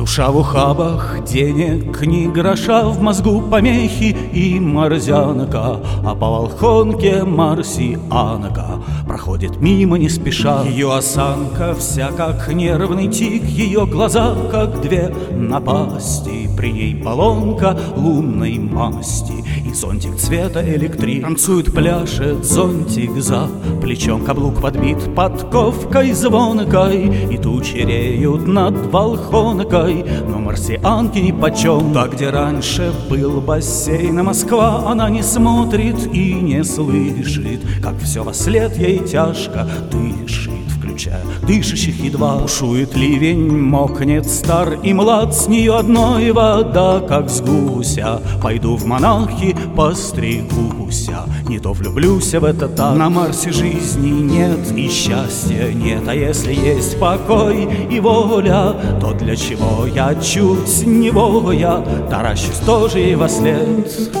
Душа в ухабах, денег ни гроша, в мозгу помехи и морзянка, а по Волхонке марсианка проходит мимо не спеша. Ее осанка вся как нервный тик, ее глаза как две напасти, при ней баллонка лунной масти и зонтик цвета электрик. Танцует, пляшет зонтик за плечом, каблук подбит подковкой звонкой, и тучи реют над Волхонкой, но марсианки нипочем. Так, где раньше был бассейн, а Москва, она не смотрит и не слышит, как все вослед ей тяжко дышит, включая дышащих едва. Бушует ливень, мокнет стар и млад, с нее одной вода, как с гуся. Пойду в монахи, постригуся, не то влюблюсь в это так. На Марсе жизни нет и счастья нет, а если есть покой и воля, то для чего я чуть невоя таращусь тоже ей вослед?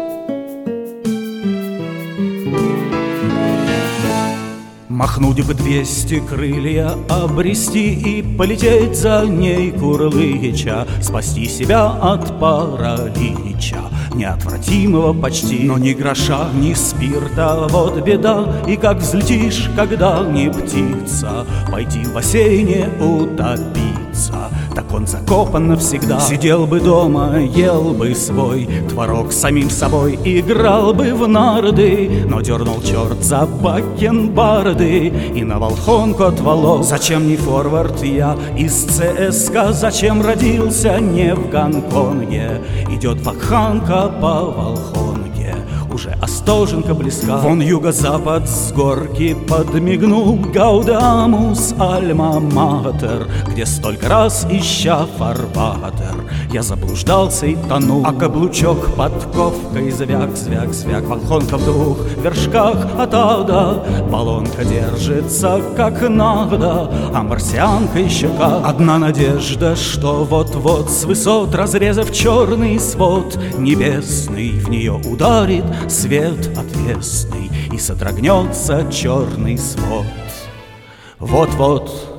Махнуть бы 200 крылья, обрести и полететь за ней курлыча, спасти себя от паралича, неотвратимого почти. Но ни гроша, ни спирта, вот беда, и как взлетишь, когда не птица, пойти в бассейне утопиться, так он закопан навсегда. Сидел бы дома, ел бы свой творог с самим собой, играл бы в нарды, но дернул черт за бакенбарды и на Волхонку отволок. Зачем не форвард я из ЦСКА, зачем родился не в Гонконге? Идет вакханка по Волхонке, уже Остоженка близка. Вон юго-запад с горки подмигнул Гаудамус Альма-Матер, где столько раз, ища фарватер, я заблуждался и тонул. А каблучок подковкой звяк, звяк, звяк, Волхонка в 2 вершках от ада, баллонка держится как надо, а марсианка еще как. Одна надежда, что вот-вот с высот, разрезав черный свод небесный, в нее ударит свет отвесный и содрогнется черный свод. Вот-вот